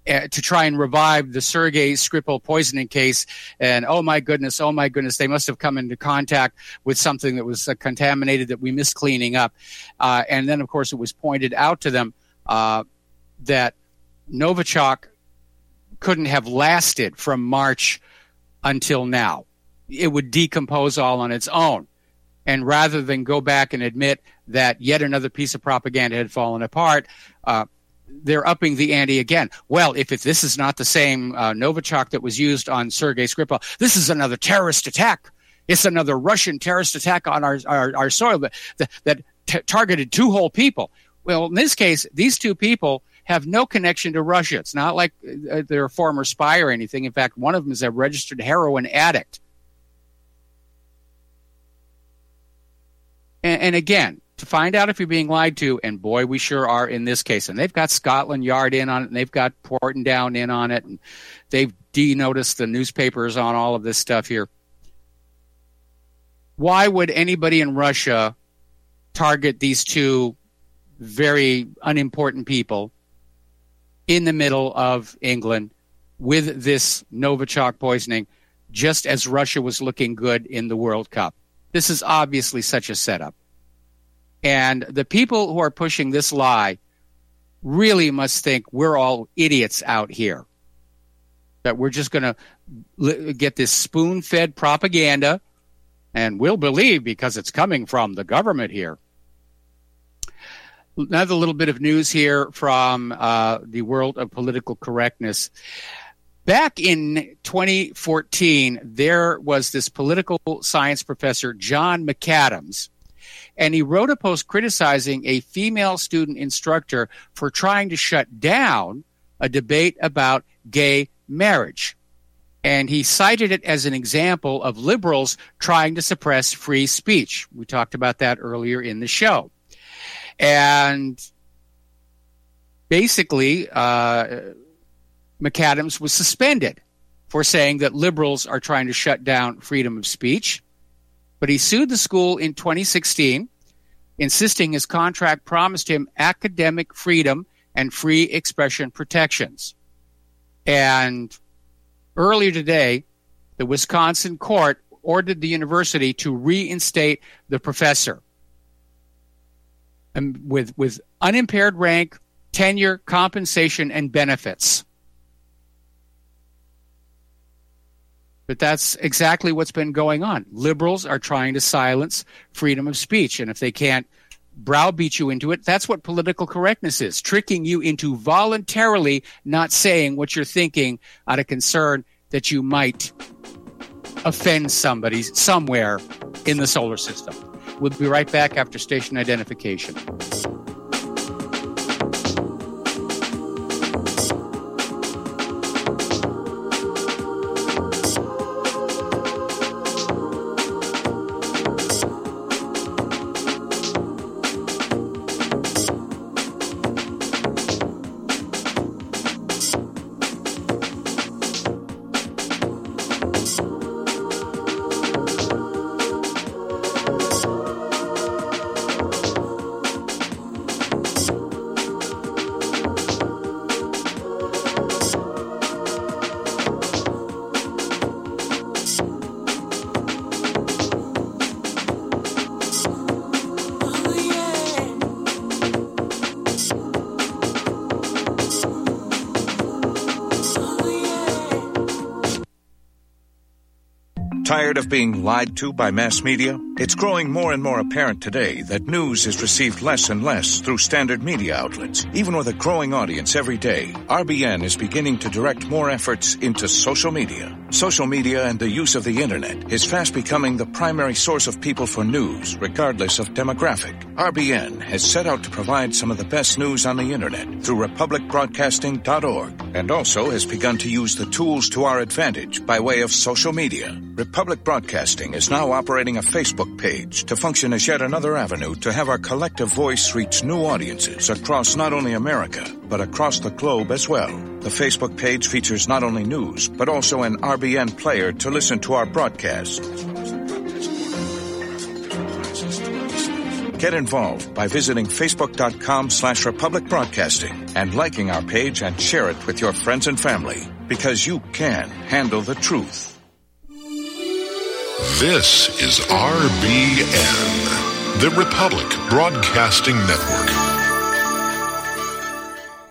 uh, to try and revive the Sergei Skripal poisoning case. And oh my goodness, oh my goodness, they must have come into contact with something that was uh, contaminated that we missed cleaning up. Uh, and then, of course, it was pointed out to them uh, that Novichok couldn't have lasted from March until now. It would decompose all on its own. And rather than go back and admit that yet another piece of propaganda had fallen apart, uh, they're upping the ante again. Well, if it, this is not the same uh, Novichok that was used on Sergei Skripal, this is another terrorist attack. It's another Russian terrorist attack on our our, our soil that, that, that t- targeted two whole people. Well, in this case, these two people have no connection to Russia. It's not like uh, they're a former spy or anything. In fact, one of them is a registered heroin addict. And, and again, to find out if you're being lied to, and boy, we sure are in this case. And they've got Scotland Yard in on it, and they've got Portendown in on it, and they've denoticed the newspapers on all of this stuff here. Why would anybody in Russia target these two very unimportant people in the middle of England with this Novichok poisoning, just as Russia was looking good in the World Cup? This is obviously such a setup. And the people who are pushing this lie really must think we're all idiots out here, that we're just going to li- get this spoon-fed propaganda, and we'll believe because it's coming from the government here. Another little bit of news here from uh, the world of political correctness. Back in twenty fourteen, there was this political science professor, John McAdams, and he wrote a post criticizing a female student instructor for trying to shut down a debate about gay marriage. And he cited it as an example of liberals trying to suppress free speech. We talked about that earlier in the show. And basically, uh, McAdams was suspended for saying that liberals are trying to shut down freedom of speech. But he sued the school in twenty sixteen, insisting his contract promised him academic freedom and free expression protections. And earlier today, the Wisconsin court ordered the university to reinstate the professor and with, with unimpaired rank, tenure, compensation, and benefits. But that's exactly what's been going on. Liberals are trying to silence freedom of speech. And if they can't browbeat you into it, that's what political correctness is, tricking you into voluntarily not saying what you're thinking out of concern that you might offend somebody somewhere in the solar system. We'll be right back after station identification. Tired of being lied to by mass media? It's growing more and more apparent today that news is received less and less through standard media outlets. Even with a growing audience every day, R B N is beginning to direct more efforts into social media. Social media and the use of the internet is fast becoming the primary source of people for news, regardless of demographic. R B N has set out to provide some of the best news on the internet through republic broadcasting dot org, and also has begun to use the tools to our advantage by way of social media. Republic Broadcasting is now operating a Facebook page to function as yet another avenue to have our collective voice reach new audiences across not only America, but across the globe as well. The Facebook page features not only news, but also an R B N player to listen to our broadcast. Get involved by visiting facebook.com slash Republic Broadcasting and liking our page and share it with your friends and family, because you can handle the truth. This is R B N, the Republic Broadcasting Network.